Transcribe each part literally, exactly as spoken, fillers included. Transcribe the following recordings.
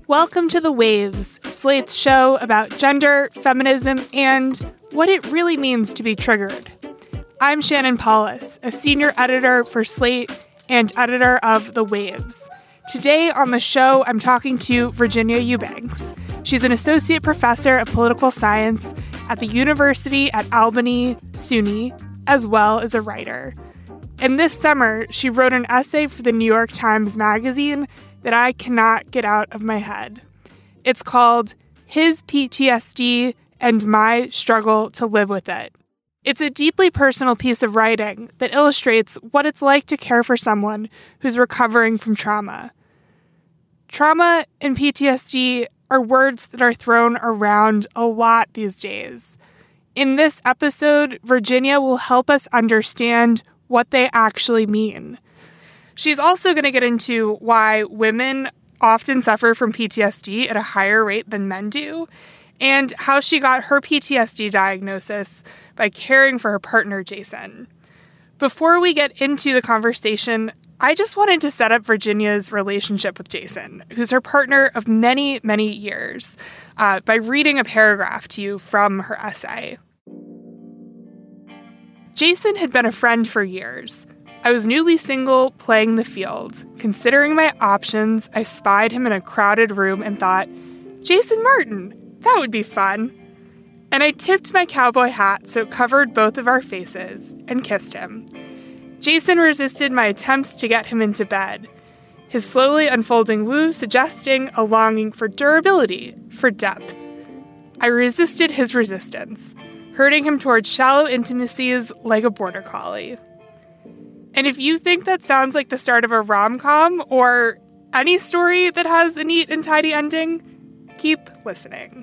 Welcome to The Waves, Slate's show about gender, feminism, and what it really means to be triggered. I'm Shannon Paulus, a senior editor for Slate and editor of The Waves. Today on the show, I'm talking to Virginia Eubanks. She's an associate professor of political science at the University at Albany, SUNY, as well as a writer. And this summer, she wrote an essay for the New York Times Magazine that I cannot get out of my head. It's called His P T S D and My Struggle to Live with It. It's a deeply personal piece of writing that illustrates what it's like to care for someone who's recovering from trauma. Trauma and P T S D are words that are thrown around a lot these days. In this episode, Virginia will help us understand what they actually mean. She's also going to get into why women often suffer from P T S D at a higher rate than men do, and how she got her P T S D diagnosis by caring for her partner, Jason. Before we get into the conversation, I just wanted to set up Virginia's relationship with Jason, who's her partner of many, many years, uh, by reading a paragraph to you from her essay. Jason had been a friend for years. I was newly single, playing the field. Considering my options, I spied him in a crowded room and thought, Jason Martin, that would be fun. And I tipped my cowboy hat so it covered both of our faces and kissed him. Jason resisted my attempts to get him into bed, his slowly unfolding woo suggesting a longing for durability, for depth. I resisted his resistance, herding him towards shallow intimacies like a border collie. And if you think that sounds like the start of a rom-com or any story that has a neat and tidy ending, keep listening.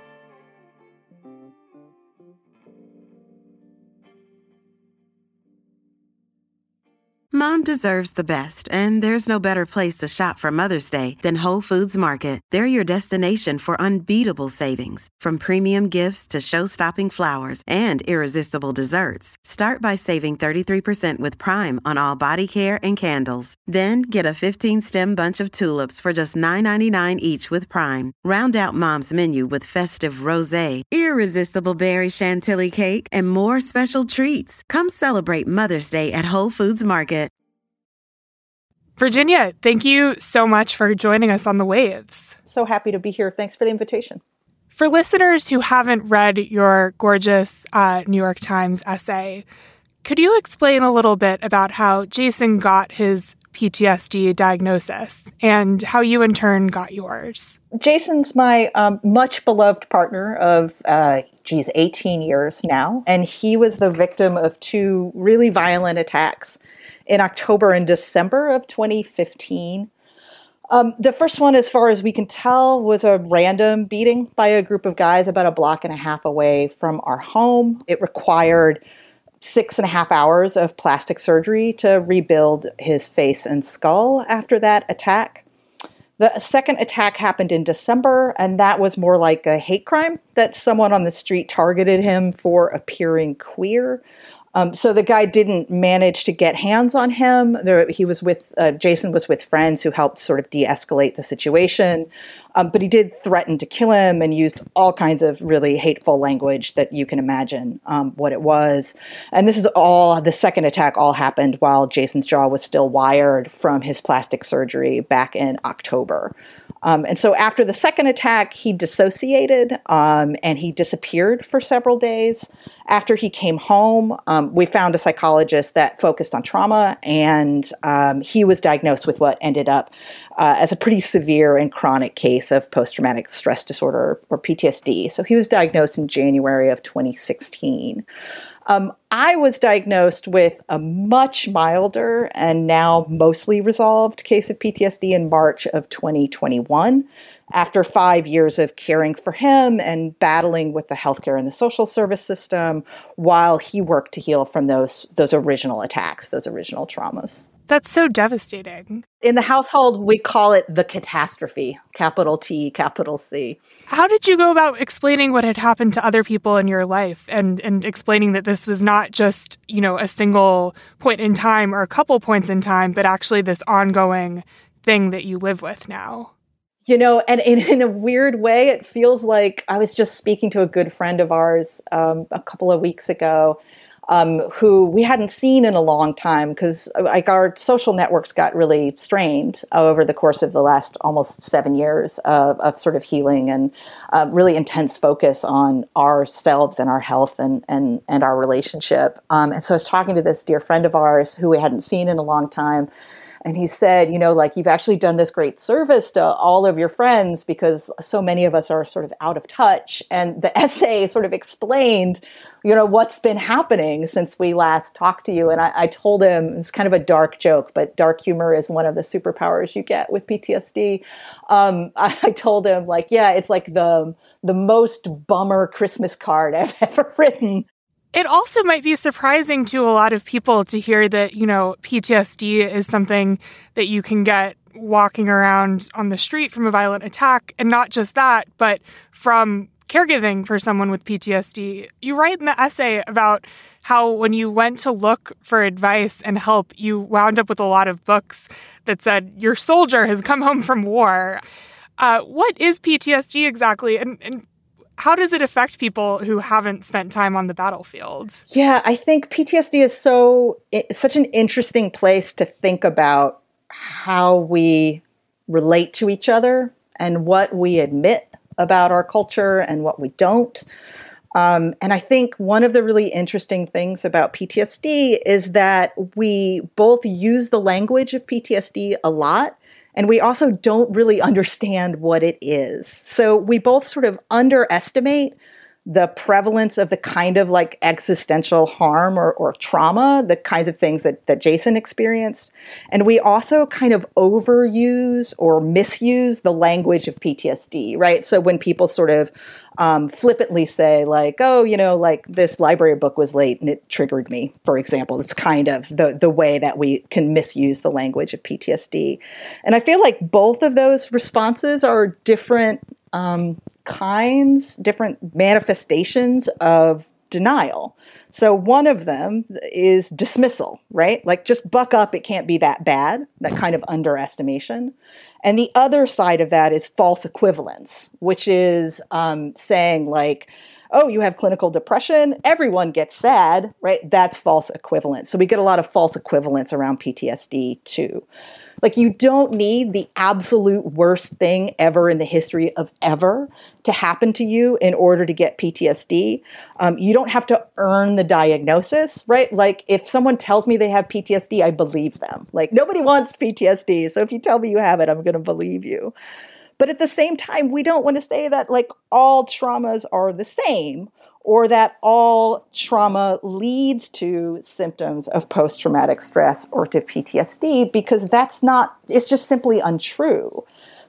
Mom deserves the best, and there's no better place to shop for Mother's Day than Whole Foods Market. They're your destination for unbeatable savings, from premium gifts to show-stopping flowers and irresistible desserts. Start by saving thirty-three percent with Prime on all body care and candles. Then get a fifteen-stem bunch of tulips for just nine ninety-nine each with Prime. Round out Mom's menu with festive rosé, irresistible berry chantilly cake, and more special treats. Come celebrate Mother's Day at Whole Foods Market. Virginia, thank you so much for joining us on The Waves. So happy to be here. Thanks for the invitation. For listeners who haven't read your gorgeous uh, New York Times essay, could you explain a little bit about how Jason got his P T S D diagnosis and how you in turn got yours? Jason's my um, much beloved partner of, uh, geez, eighteen years now. And he was the victim of two really violent attacks in October and December of twenty fifteen. Um, the first one, as far as we can tell, was a random beating by a group of guys about a block and a half away from our home. It required six and a half hours of plastic surgery to rebuild his face and skull after that attack. The second attack happened in December, and that was more like a hate crime that someone on the street targeted him for appearing queer. Um, so the guy didn't manage to get hands on him. There, he was with, uh, Jason was with friends who helped sort of de-escalate the situation. Um, but he did threaten to kill him and used all kinds of really hateful language that you can imagine um, what it was. And this is all, the second attack all happened while Jason's jaw was still wired from his plastic surgery back in October. Um, and so after the second attack, he dissociated um, and he disappeared for several days. After he came home, um, we found a psychologist that focused on trauma, and um, he was diagnosed with what ended up uh, as a pretty severe and chronic case of post-traumatic stress disorder, or P T S D. So he was diagnosed in January of twenty sixteen. Um, I was diagnosed with a much milder and now mostly resolved case of P T S D in March of twenty twenty-one. After five years of caring for him and battling with the healthcare and the social service system while he worked to heal from those those original attacks, those original traumas. That's so devastating. In the household, we call it the catastrophe, capital T, capital C. How did you go about explaining what had happened to other people in your life and, and explaining that this was not just, you know, a single point in time or a couple points in time, but actually this ongoing thing that you live with now? You know, and in, in a weird way, it feels like I was just speaking to a good friend of ours um, a couple of weeks ago, um, who we hadn't seen in a long time because like our social networks got really strained over the course of the last almost seven years of, of sort of healing and uh, really intense focus on ourselves and our health and and and our relationship. Um, and so I was talking to this dear friend of ours who we hadn't seen in a long time. And he said, you know, like, you've actually done this great service to all of your friends because so many of us are sort of out of touch. And the essay sort of explained, you know, what's been happening since we last talked to you. And I, I told him, it's kind of a dark joke, but dark humor is one of the superpowers you get with P T S D. Um, I, I told him, like, yeah, it's like the the most bummer Christmas card I've ever written. It also might be surprising to a lot of people to hear that, you know, P T S D is something that you can get walking around on the street from a violent attack. And not just that, but from caregiving for someone with P T S D. You write in the essay about how when you went to look for advice and help, you wound up with a lot of books that said, your soldier has come home from war. Uh, what is P T S D exactly? And, and how does it affect people who haven't spent time on the battlefield? Yeah, I think P T S D is so it's such an interesting place to think about how we relate to each other and what we admit about our culture and what we don't. Um, and I think one of the really interesting things about P T S D is that we both use the language of P T S D a lot, and we also don't really understand what it is. So we both sort of underestimate the prevalence of the kind of like existential harm or, or trauma, the kinds of things that, that Jason experienced. And we also kind of overuse or misuse the language of P T S D, right? So when people sort of um, flippantly say like, oh, you know, like this library book was late and it triggered me, for example, it's kind of the, the way that we can misuse the language of P T S D. And I feel like both of those responses are different um, kinds, different manifestations of denial. So one of them is dismissal, right? Like just buck up, it can't be that bad, that kind of underestimation. And the other side of that is false equivalence, which is um, saying like, oh, you have clinical depression, everyone gets sad, right? That's false equivalence. So we get a lot of false equivalence around P T S D too. Like you don't need the absolute worst thing ever in the history of ever to happen to you in order to get P T S D. Um, you don't have to earn the diagnosis, right? Like if someone tells me they have P T S D, I believe them. Like nobody wants P T S D. So if you tell me you have it, I'm going to believe you. But at the same time, we don't want to say that like all traumas are the same, or that all trauma leads to symptoms of post-traumatic stress or to P T S D, because that's not, it's just simply untrue.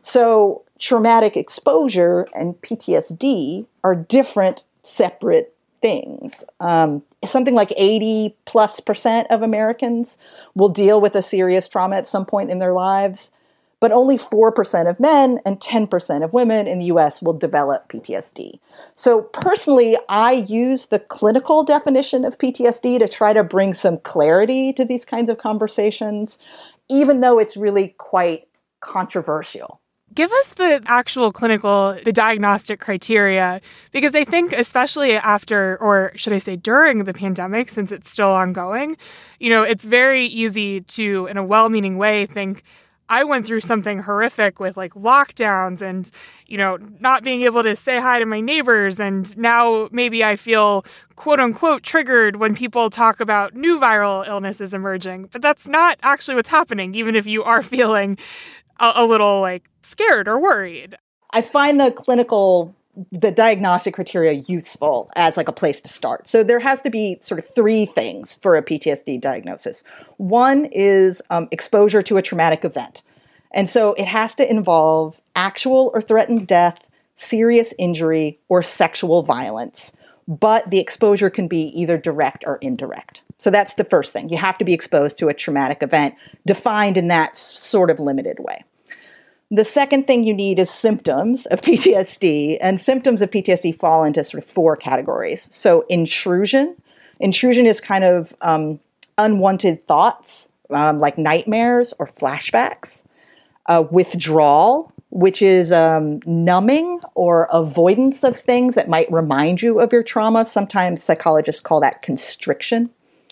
So traumatic exposure and P T S D are different, separate things. Um, something like eighty plus percent of Americans will deal with a serious trauma at some point in their lives. But only four percent of men and ten percent of women in the U S will develop P T S D. So personally, I use the clinical definition of P T S D to try to bring some clarity to these kinds of conversations, even though it's really quite controversial. Give us the actual clinical, the diagnostic criteria, because I think especially after, or should I say during the pandemic, since it's still ongoing, you know, it's very easy to, in a well-meaning way, think, I went through something horrific with like lockdowns and, you know, not being able to say hi to my neighbors. And now maybe I feel quote unquote triggered when people talk about new viral illnesses emerging. But that's not actually what's happening, even if you are feeling a, a little like scared or worried. I find the clinical the diagnostic criteria useful as like a place to start. So there has to be sort of three things for a P T S D diagnosis. One is um, exposure to a traumatic event. And so it has to involve actual or threatened death, serious injury, or sexual violence. But the exposure can be either direct or indirect. So that's the first thing. You have to be exposed to a traumatic event defined in that sort of limited way. The second thing you need is symptoms of P T S D, and symptoms of P T S D fall into sort of four categories. So intrusion. Intrusion is kind of um, unwanted thoughts, um, like nightmares or flashbacks. Uh, withdrawal, which is um, numbing or avoidance of things that might remind you of your trauma. Sometimes psychologists call that constriction.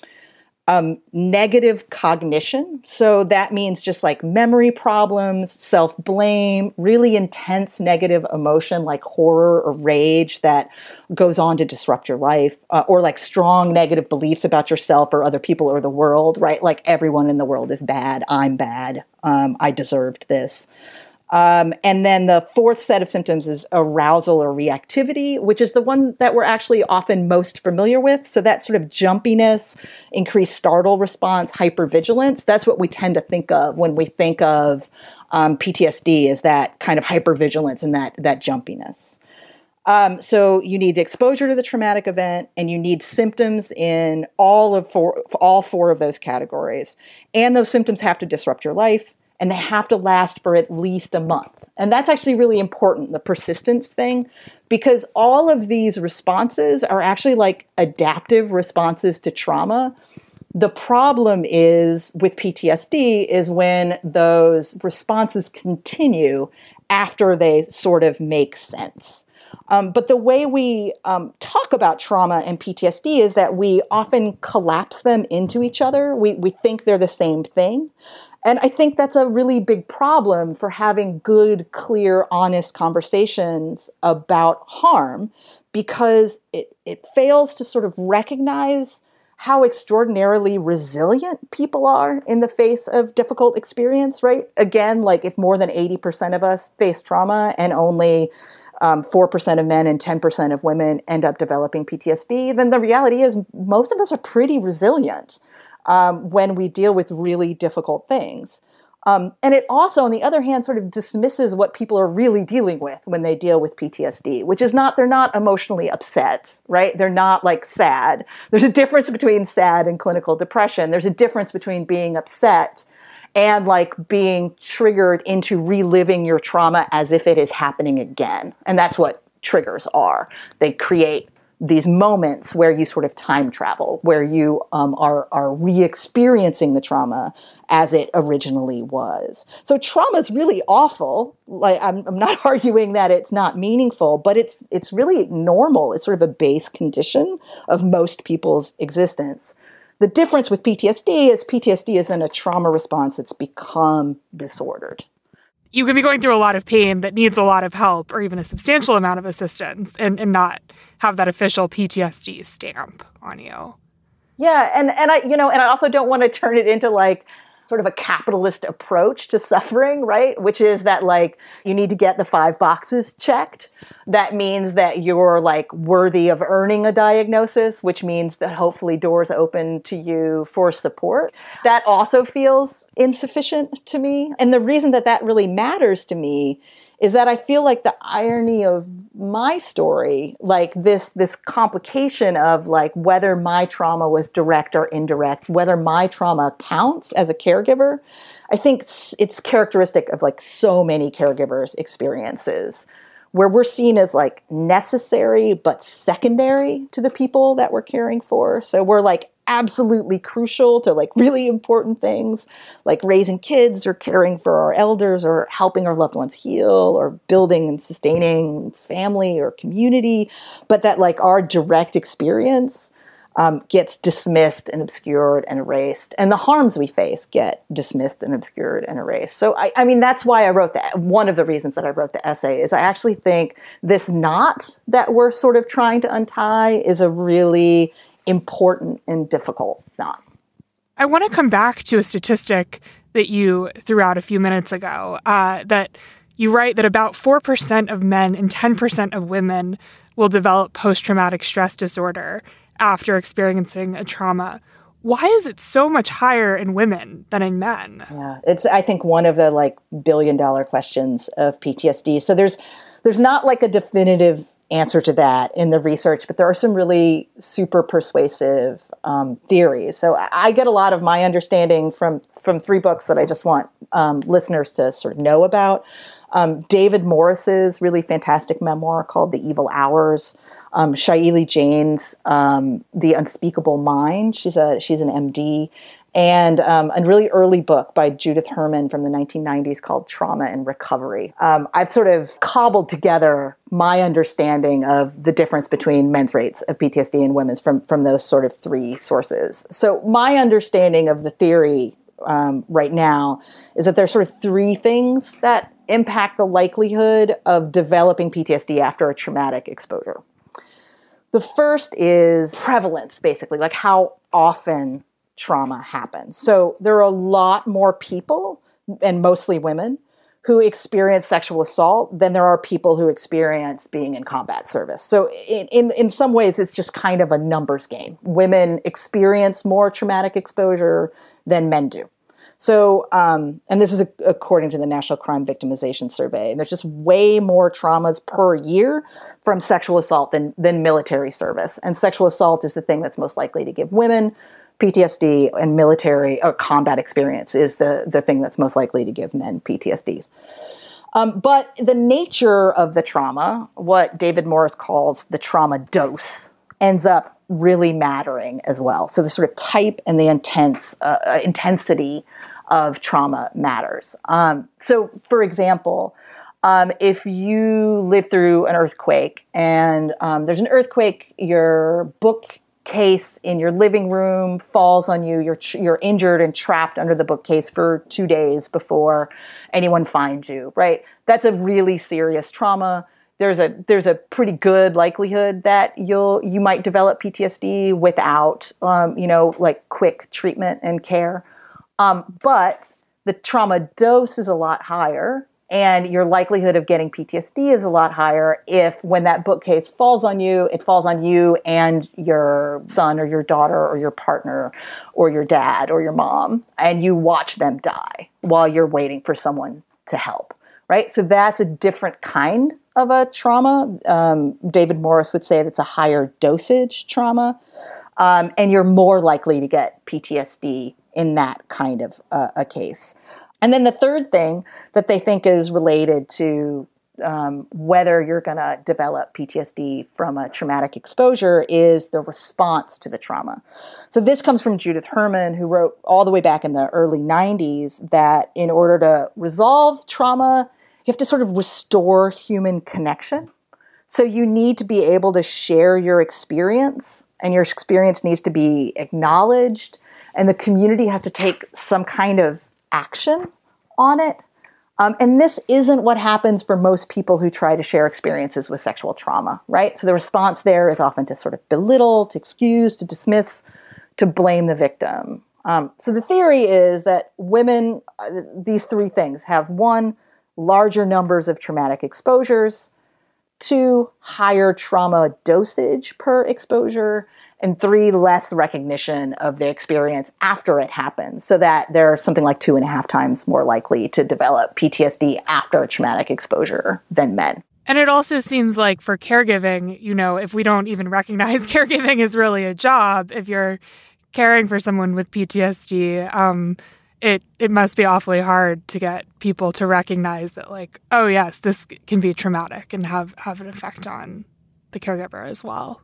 Um, negative cognition. So that means just like memory problems, self-blame, really intense negative emotion like horror or rage that goes on to disrupt your life, uh, or like strong negative beliefs about yourself or other people or the world, right? Like everyone in the world is bad. I'm bad. Um, I deserved this. Um, and then the fourth set of symptoms is arousal or reactivity, which is the one that we're actually often most familiar with. So that sort of jumpiness, increased startle response, hypervigilance, that's what we tend to think of when we think of um, P T S D, is that kind of hypervigilance and that, that jumpiness. Um, so you need the exposure to the traumatic event, and you need symptoms in all of four, all four of those categories. And those symptoms have to disrupt your life. And they have to last for at least a month. And that's actually really important, the persistence thing, because all of these responses are actually like adaptive responses to trauma. The problem is with P T S D is when those responses continue after they sort of make sense. Um, but the way we um, talk about trauma and P T S D is that we often collapse them into each other. We, we think they're the same thing. And I think that's a really big problem for having good, clear, honest conversations about harm, because it, it fails to sort of recognize how extraordinarily resilient people are in the face of difficult experience, right? Again, like if more than eighty percent of us face trauma and only um, four percent of men and ten percent of women end up developing P T S D, then the reality is most of us are pretty resilient Um, when we deal with really difficult things. Um, and it also, on the other hand, sort of dismisses what people are really dealing with when they deal with P T S D, which is not, they're not emotionally upset, right? They're not like sad. There's a difference between sad and clinical depression. There's a difference between being upset and like being triggered into reliving your trauma as if it is happening again. And that's what triggers are. They create these moments where you sort of time travel, where you um, are, are re-experiencing the trauma as it originally was. So trauma is really awful. Like I'm, I'm not arguing that it's not meaningful, but it's it's really normal. It's sort of a base condition of most people's existence. The difference with P T S D is P T S D isn't a trauma response. It's become disordered. You could be going through a lot of pain that needs a lot of help or even a substantial amount of assistance and, and not have that official P T S D stamp on you. Yeah. And, and I, you know, and I also don't want to turn it into like sort of a capitalist approach to suffering, right? Which is that like you need to get the five boxes checked. That means that you're like worthy of earning a diagnosis, which means that hopefully doors open to you for support. That also feels insufficient to me. And the reason that that really matters to me is that I feel like the irony of my story, like this, this complication of like whether my trauma was direct or indirect, whether my trauma counts as a caregiver, I think it's, it's characteristic of like so many caregivers' experiences, where we're seen as like necessary but secondary to the people that we're caring for. So we're like absolutely crucial to like really important things like raising kids or caring for our elders or helping our loved ones heal or building and sustaining family or community, but that like our direct experience um, gets dismissed and obscured and erased, and the harms we face get dismissed and obscured and erased. So I, I mean, that's why I wrote that. One of the reasons that I wrote the essay is I actually think this knot that we're sort of trying to untie is a really important and difficult knot. I want to come back to a statistic that you threw out a few minutes ago, uh, that you write that about four percent of men and ten percent of women will develop post-traumatic stress disorder after experiencing a trauma. Why is it so much higher in women than in men? Yeah, it's, I think, one of the like billion dollar questions of P T S D. So there's, there's not like a definitive answer to that in the research, but there are some really super persuasive um, theories. So I get a lot of my understanding from, from three books that I just want um, listeners to sort of know about. Um, David Morris's really fantastic memoir called The Evil Hours. Um, Shaili Jain's um, The Unspeakable Mind. She's a she's an M D. and um, a really early book by Judith Herman from the nineteen nineties called Trauma and Recovery. Um, I've sort of cobbled together my understanding of the difference between men's rates of P T S D and women's from, from those sort of three sources. So my understanding of the theory um, right now is that there's sort of three things that impact the likelihood of developing P T S D after a traumatic exposure. The first is prevalence, basically, like how often trauma happens. So there are a lot more people, and mostly women, who experience sexual assault than there are people who experience being in combat service. So in, in, in some ways, it's just kind of a numbers game. Women experience more traumatic exposure than men do. So, um, and this is a, according to the National Crime Victimization Survey, and there's just way more traumas per year from sexual assault than, than military service. And sexual assault is the thing that's most likely to give women P T S D, and military or combat experience is the, the thing that's most likely to give men P T S Ds. Um, but the nature of the trauma, what David Morris calls the trauma dose, ends up really mattering as well. So the sort of type and the intense uh, intensity of trauma matters. Um, so, for example, um, if you live through an earthquake and um, there's an earthquake, your book case in your living room falls on you, you're you're injured and trapped under the bookcase for two days before anyone finds you, right? That's a really serious trauma. There's a there's a pretty good likelihood that you'll you might develop P T S D without um, you know, like quick treatment and care. Um, but the trauma dose is a lot higher, and your likelihood of getting P T S D is a lot higher if, when that bookcase falls on you, it falls on you and your son or your daughter or your partner or your dad or your mom, and you watch them die while you're waiting for someone to help, right? So that's a different kind of a trauma. Um, David Morris would say that's a higher dosage trauma, um, and you're more likely to get P T S D in that kind of uh, a case. And then the third thing that they think is related to um, whether you're going to develop P T S D from a traumatic exposure is the response to the trauma. So this comes from Judith Herman, who wrote all the way back in the early nineties that in order to resolve trauma, you have to sort of restore human connection. So you need to be able to share your experience, and your experience needs to be acknowledged, and the community has to take some kind of action on it. Um, and this isn't what happens for most people who try to share experiences with sexual trauma, right? So the response there is often to sort of belittle, to excuse, to dismiss, to blame the victim. Um, so the theory is that women, uh, these three things, have one, larger numbers of traumatic exposures, two, higher trauma dosage per exposure, and three, less recognition of the experience after it happens, so that they're something like two and a half times more likely to develop P T S D after a traumatic exposure than men. And it also seems like for caregiving, you know, if we don't even recognize caregiving is really a job, if you're caring for someone with P T S D, um, it it must be awfully hard to get people to recognize that, like, oh, yes, this can be traumatic and have, have an effect on the caregiver as well.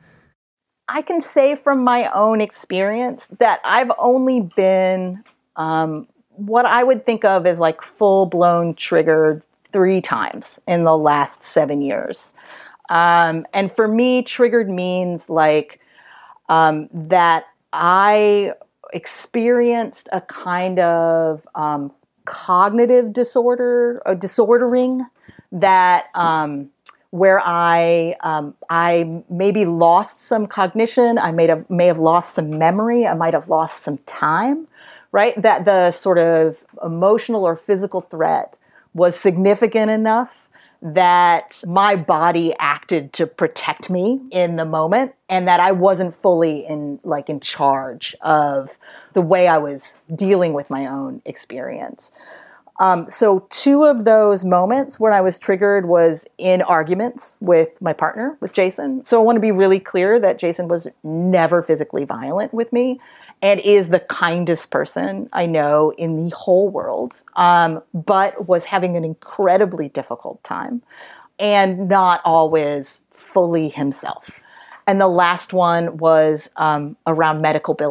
I can say from my own experience that I've only been um, what I would think of as like full-blown triggered three times in the last seven years. Um, and for me, triggered means like um, that I experienced a kind of um, cognitive disorder, or disordering that um, where I um, I maybe lost some cognition, I may have may have lost some memory, I might have lost some time, right? That the sort of emotional or physical threat was significant enough that my body acted to protect me in the moment, and that I wasn't fully in like in charge of the way I was dealing with my own experience. Um, so two of those moments when I was triggered was in arguments with my partner, with Jason. So I want to be really clear that Jason was never physically violent with me and is the kindest person I know in the whole world, um, but was having an incredibly difficult time and not always fully himself. And the last one was um, around medical billing.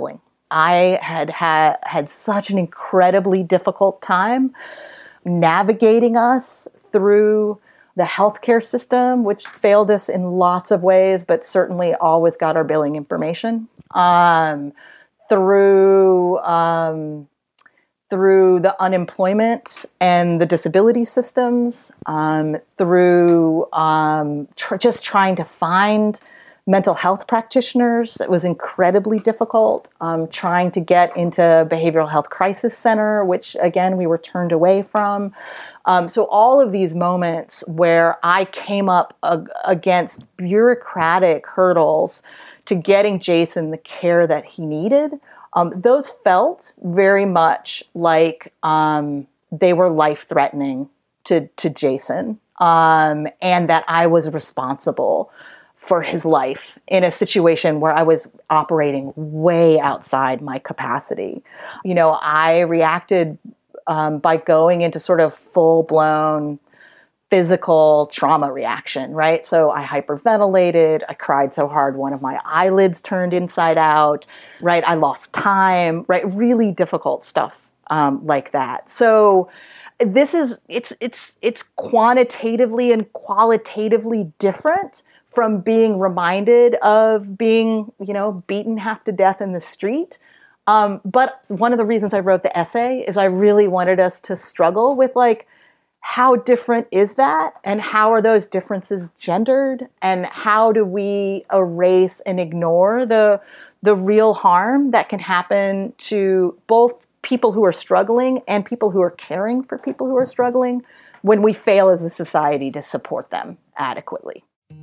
I had had, had such an incredibly difficult time navigating us through the healthcare system, which failed us in lots of ways, but certainly always got our billing information, um, through um, through the unemployment and the disability systems, um, through um, tr- just trying to find mental health practitioners. It was incredibly difficult, um, trying to get into behavioral health crisis center, which again, we were turned away from. Um, so all of these moments where I came up ag- against bureaucratic hurdles to getting Jason the care that he needed, um, those felt very much like um, they were life-threatening to, to Jason, um, and that I was responsible for his life in a situation where I was operating way outside my capacity. You know, I reacted um, by going into sort of full-blown physical trauma reaction, right? So I hyperventilated, I cried so hard one of my eyelids turned inside out, right? I lost time, right? Really difficult stuff um, like that. So this is, it's, it's, it's quantitatively and qualitatively different from being reminded of being, you know, beaten half to death in the street. Um, but one of the reasons I wrote the essay is I really wanted us to struggle with, like, how different is that? And how are those differences gendered? And how do we erase and ignore the, the real harm that can happen to both people who are struggling and people who are caring for people who are struggling when we fail as a society to support them adequately?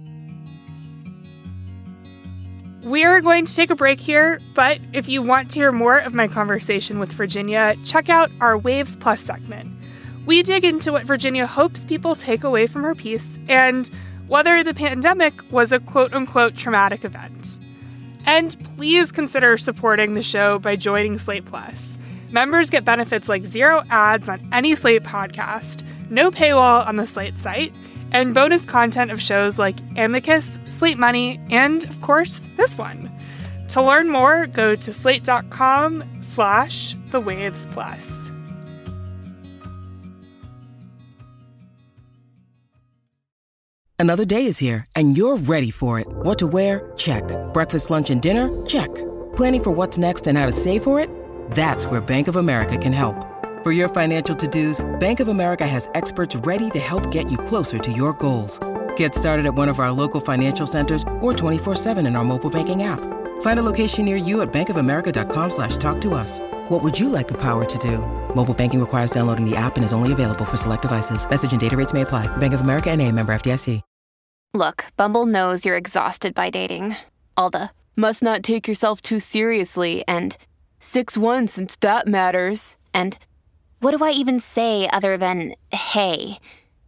We are going to take a break here, but if you want to hear more of my conversation with Virginia, check out our Waves Plus segment. We dig into what Virginia hopes people take away from her piece and whether the pandemic was a quote-unquote traumatic event. And please consider supporting the show by joining Slate Plus. Members get benefits like zero ads on any Slate podcast, no paywall on the Slate site, and bonus content of shows like Amicus, Slate Money, and, of course, this one. To learn more, go to slate.com slash the waves plus. Another day is here, and you're ready for it. What to wear? Check. Breakfast, lunch, and dinner? Check. Planning for what's next and how to save for it? That's where Bank of America can help. For your financial to-dos, Bank of America has experts ready to help get you closer to your goals. Get started at one of our local financial centers or twenty-four seven in our mobile banking app. Find a location near you at bankofamerica.com slash talk to us. What would you like the power to do? Mobile banking requires downloading the app and is only available for select devices. Message and data rates may apply. Bank of America N A, member F D I C. Look, Bumble knows you're exhausted by dating. All the, must not take yourself too seriously, and six one since that matters, and what do I even say other than, hey?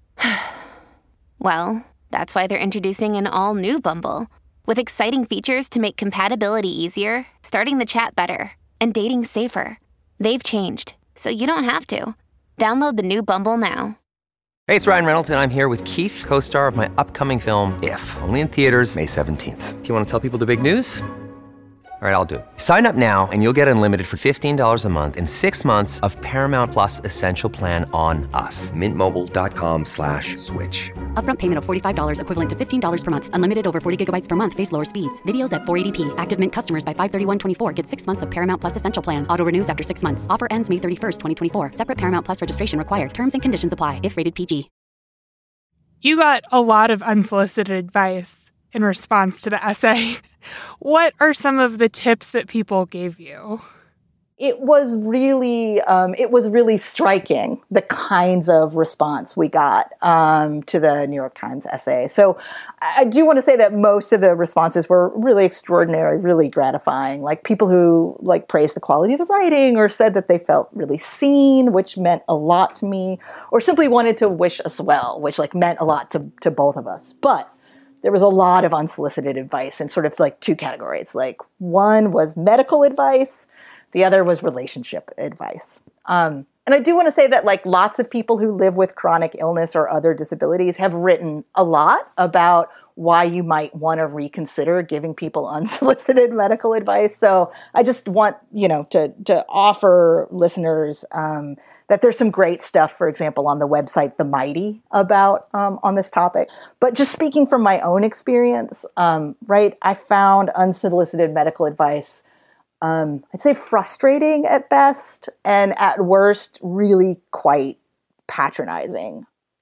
Well, that's why they're introducing an all-new Bumble, with exciting features to make compatibility easier, starting the chat better, and dating safer. They've changed, so you don't have to. Download the new Bumble now. Hey, it's Ryan Reynolds, and I'm here with Keith, co-star of my upcoming film, If, only in theaters May seventeenth. Do you want to tell people the big news? All right, I'll do it. Sign up now and you'll get unlimited for fifteen dollars a month and six months of Paramount Plus Essential Plan on us. Mint Mobile dot com slash switch. Upfront payment of forty-five dollars equivalent to fifteen dollars per month. Unlimited over forty gigabytes per month. Face lower speeds. Videos at four eighty p. Active Mint customers by five thirty-one twenty-four get six months of Paramount Plus Essential Plan. Auto renews after six months. Offer ends May thirty-first, twenty twenty-four. Separate Paramount Plus registration required. Terms and conditions apply if rated P G. You got a lot of unsolicited advice in response to the essay. What are some of the tips that people gave you? It was really, um, it was really striking, the kinds of response we got um, to the New York Times essay. So I do want to say that most of the responses were really extraordinary, really gratifying. Like people who like praised the quality of the writing or said that they felt really seen, which meant a lot to me, or simply wanted to wish us well, which like meant a lot to, to both of us. But there was a lot of unsolicited advice in sort of like two categories. Like one was medical advice. The other was relationship advice. Um, and I do want to say that like lots of people who live with chronic illness or other disabilities have written a lot about why you might want to reconsider giving people unsolicited medical advice. So I just want, you know, to to offer listeners um, that there's some great stuff, for example, on the website The Mighty about um, on this topic. But just speaking from my own experience, um, right, I found unsolicited medical advice, um, I'd say frustrating at best, and at worst, really quite patronizing.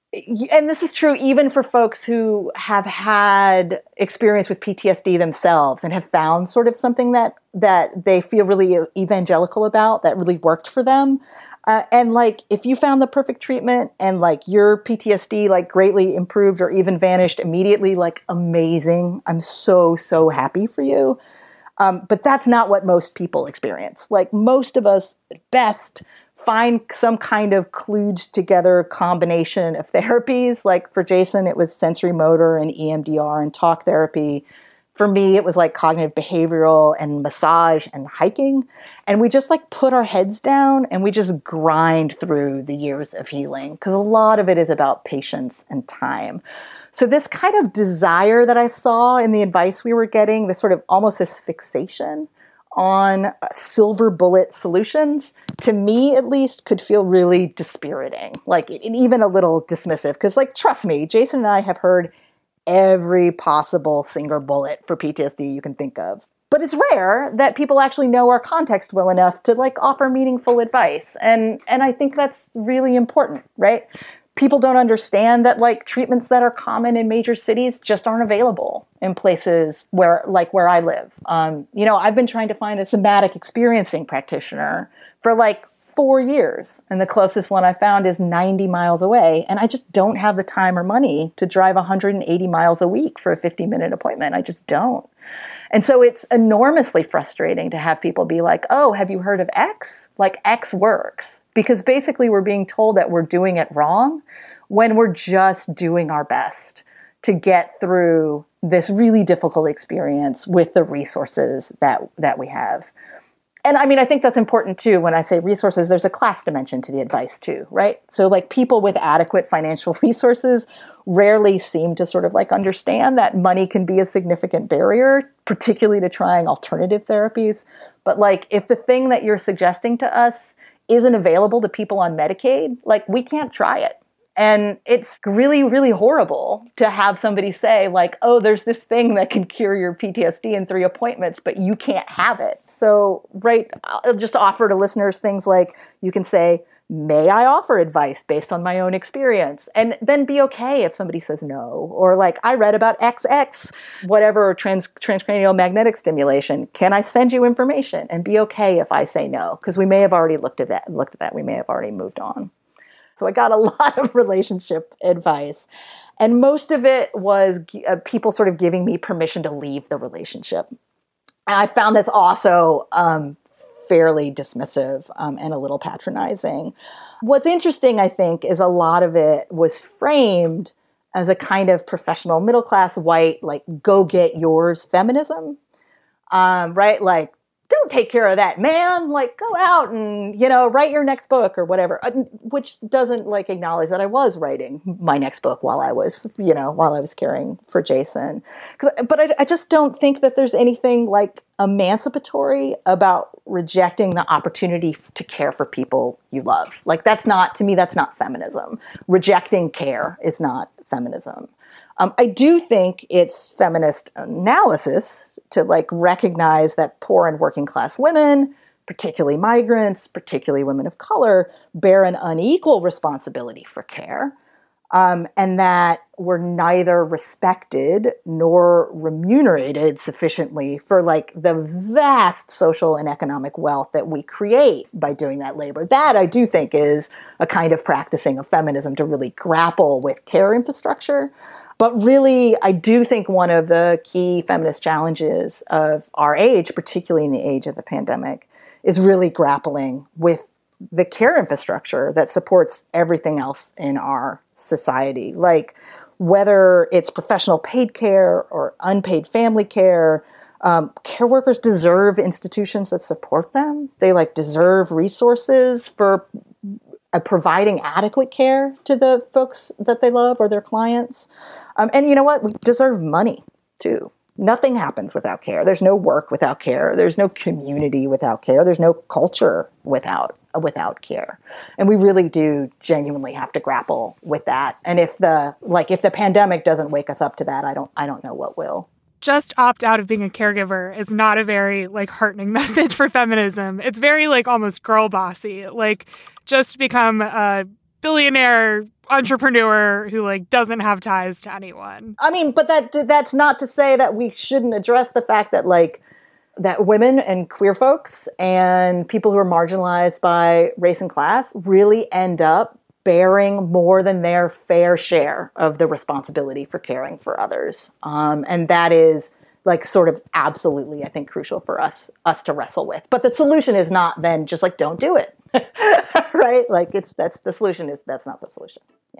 And this is true even for folks who have had experience with P T S D themselves and have found sort of something that that they feel really evangelical about, that really worked for them. Uh, and like, if you found the perfect treatment and like your P T S D like greatly improved or even vanished immediately, like amazing. I'm so, so happy for you. Um, but that's not what most people experience. Like most of us at best find some kind of kludged together combination of therapies. Like for Jason, it was sensory motor and E M D R and talk therapy. For me, it was like cognitive behavioral and massage and hiking. And we just like put our heads down and we just grind through the years of healing, because a lot of it is about patience and time. So this kind of desire that I saw in the advice we were getting, this sort of almost this fixation on silver bullet solutions, to me at least, could feel really dispiriting, like and even a little dismissive. Because like, trust me, Jason and I have heard every possible silver bullet for P T S D you can think of. But it's rare that people actually know our context well enough to like offer meaningful advice. And and I think that's really important, right? People don't understand that like treatments that are common in major cities just aren't available in places where, like where I live. Um, you know, I've been trying to find a somatic experiencing practitioner for like four years. And the closest one I found is ninety miles away. And I just don't have the time or money to drive one hundred eighty miles a week for a fifty minute appointment. I just don't. And so it's enormously frustrating to have people be like, oh, have you heard of X? Like X works. Because basically we're being told that we're doing it wrong when we're just doing our best to get through this really difficult experience with the resources that, that we have. And I mean, I think that's important too. When I say resources, there's a class dimension to the advice too, right? So like people with adequate financial resources rarely seem to sort of like understand that money can be a significant barrier, particularly to trying alternative therapies. But like, if the thing that you're suggesting to us isn't available to people on Medicaid, like we can't try it. And it's really, really horrible to have somebody say like, oh, there's this thing that can cure your P T S D in three appointments, but you can't have it. So, right, I'll just offer to listeners things like, you can say, may I offer advice based on my own experience? And then be okay if somebody says no. Or like, I read about X X, whatever, trans, transcranial magnetic stimulation. Can I send you information? And be okay if I say no, because we may have already looked at that, looked at that. We may have already moved on. So I got a lot of relationship advice. And most of it was uh, people sort of giving me permission to leave the relationship. And I found this also um, fairly dismissive um, and a little patronizing. What's interesting, I think, is a lot of it was framed as a kind of professional middle-class white, like, go get yours feminism, um, right? Like, don't take care of that man, like go out and, you know, write your next book or whatever, which doesn't like acknowledge that I was writing my next book while I was, you know, while I was caring for Jason. Cause, but I, I just don't think that there's anything like emancipatory about rejecting the opportunity to care for people you love. Like that's not, to me, that's not feminism. Rejecting care is not feminism. Um, I do think it's feminist analysis to like recognize that poor and working class women, particularly migrants, particularly women of color, bear an unequal responsibility for care, um, and that we're neither respected nor remunerated sufficiently for like the vast social and economic wealth that we create by doing that labor. That I do think is a kind of practicing of feminism, to really grapple with care infrastructure. But really, I do think one of the key feminist challenges of our age, particularly in the age of the pandemic, is really grappling with the care infrastructure that supports everything else in our society. Like whether it's professional paid care or unpaid family care, um, care workers deserve institutions that support them. They like deserve resources for uh, providing adequate care to the folks that they love or their clients. Um, and you know what? We deserve money, too. Nothing happens without care. There's no work without care. There's no community without care. There's no culture without without care. And we really do genuinely have to grapple with that. And if the like if the pandemic doesn't wake us up to that, I don't I don't know what will. Just opt out of being a caregiver is not a very like heartening message for feminism. It's very like almost girl bossy. Like just become a billionaire entrepreneur who like doesn't have ties to anyone. I mean, but that that's not to say that we shouldn't address the fact that like that women and queer folks and people who are marginalized by race and class really end up bearing more than their fair share of the responsibility for caring for others. Um, and that is like sort of absolutely, I think, crucial for us us to wrestle with. But the solution is not then just like, don't do it. Right? Like it's that's the solution is that's not the solution. Yeah.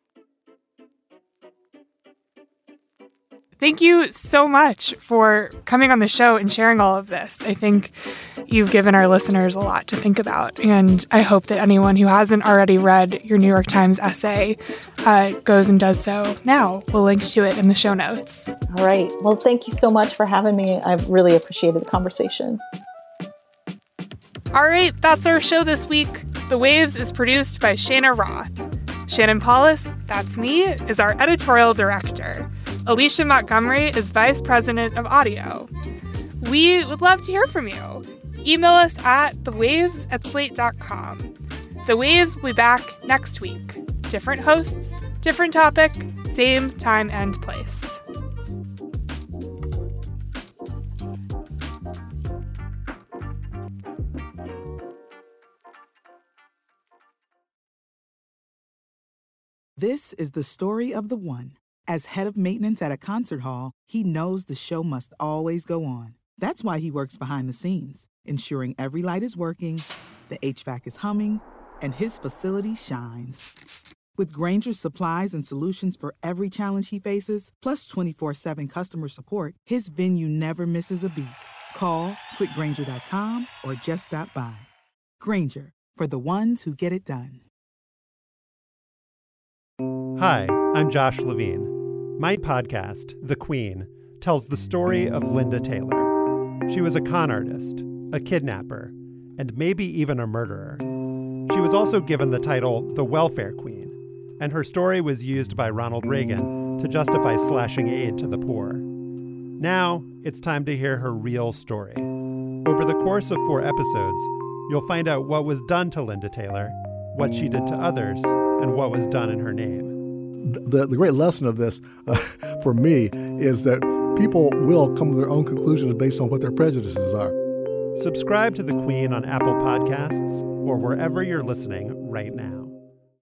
Thank you so much for coming on the show and sharing all of this. I think you've given our listeners a lot to think about, and I hope that anyone who hasn't already read your New York Times essay uh, goes and does so now. We'll link to it in the show notes. All right. Well, thank you so much for having me. I've really appreciated the conversation. All right, that's our show this week. The Waves is produced by Shana Roth. Shannon Paulus, that's me, is our editorial director. Alicia Montgomery is vice president of audio. We would love to hear from you. Email us at thewaves at slate dot com. The Waves will be back next week. Different hosts, different topic, same time and place. This is the story of the one. As head of maintenance at a concert hall, he knows the show must always go on. That's why he works behind the scenes, ensuring every light is working, the H V A C is humming, and his facility shines. With Grainger's supplies and solutions for every challenge he faces, plus twenty-four seven customer support, his venue never misses a beat. Call quick grainger dot com or just stop by. Grainger, for the ones who get it done. Hi, I'm Josh Levine. My podcast, The Queen, tells the story of Linda Taylor. She was a con artist, a kidnapper, and maybe even a murderer. She was also given the title the Welfare Queen, and her story was used by Ronald Reagan to justify slashing aid to the poor. Now, it's time to hear her real story. Over the course of four episodes, you'll find out what was done to Linda Taylor, what she did to others, and what was done in her name. The, the great lesson of this uh, for me is that people will come to their own conclusions based on what their prejudices are. Subscribe to The Queen on Apple Podcasts or wherever you're listening right now.